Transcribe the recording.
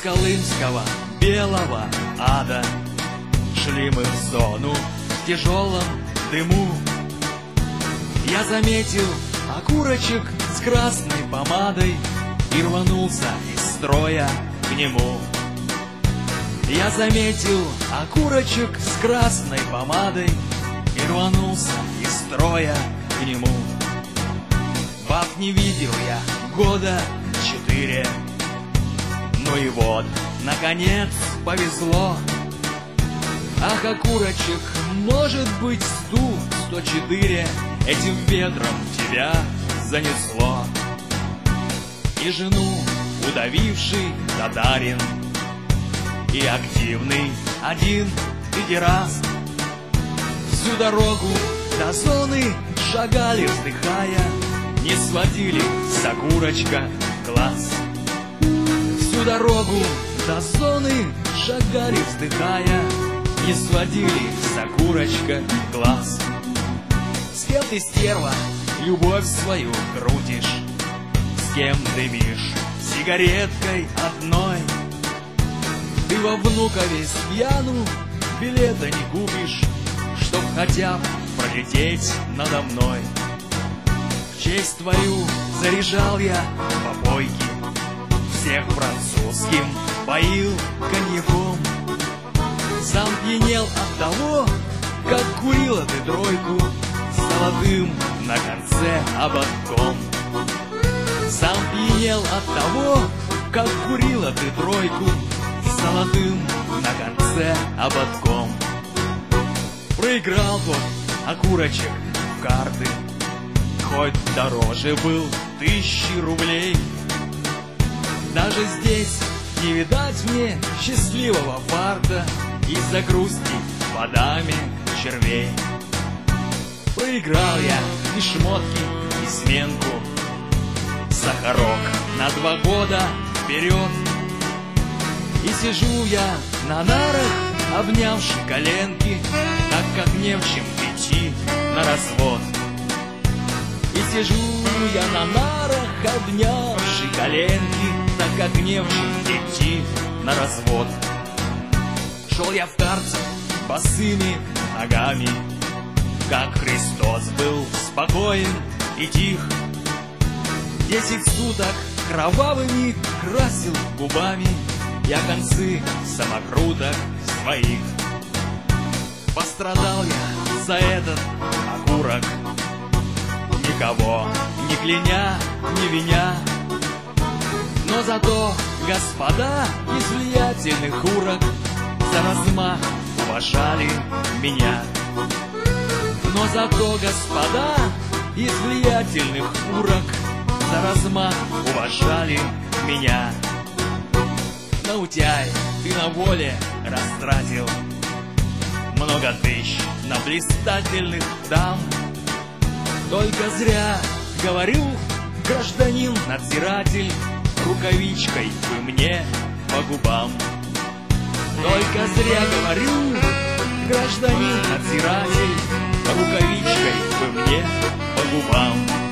колымского белого ада шли мы в зону в тяжелом дыму. Я заметил окурочек с красной помадой и рванулся из строя к нему. Я заметил окурочек с красной помадой и рванулся из строя к нему. Баб не видел я года 4. Ну и вот, наконец, повезло. Ах, окурочек, может быть, 104 этим ветром тебя занесло. И жену удавивший татарин, и активный один педераст всю дорогу до зоны шагали, вздыхая, не сводили с окурочка глаз. Всю дорогу до зоны шагали, вздыхая, не сводили с окурочка глаз. С кем ты, стерва, любовь свою крутишь? С кем дымишь сигареткой одной? Ты во Внукове с пьяну билета не купишь, чтоб хотя бы пролететь надо мной. В честь твою заряжал я попойки, всех французским поил коньяком. Сам пьянел от того, как курила ты тройку с золотым на конце ободком. Сам пьянел от того, как курила ты тройку с золотым на конце ободком. Проиграл тот окурочек в карты, хоть дороже был 1000 рублей. Даже здесь не видать мне счастливого фарта из-за грусти водами червей. Проиграл я и шмотки, и сменку, сахарок на 2 года вперед. И сижу я на нарах, обнявши коленки, так как не в чем идти на развод. И сижу я на нарах, обнявши коленки, так как не в чем идти на развод. Шел я в карцер босыми ногами, как Христос был спокоен и тих. 10 суток кровавыми красил губами я концы самокруток своих. Пострадал я за этот окурок, никого не кляня, не виня. Но зато господа из влиятельных урок за размах уважали меня. Но зато господа из влиятельных урок за размах уважали меня. На утяй ты на воле растратил много тысяч на блистательных дам. Только зря говорю, гражданин-надзиратель, рукавичкой вы мне по губам. Только зря говорю, гражданин-надзиратель, рукавичкой вы мне по губам.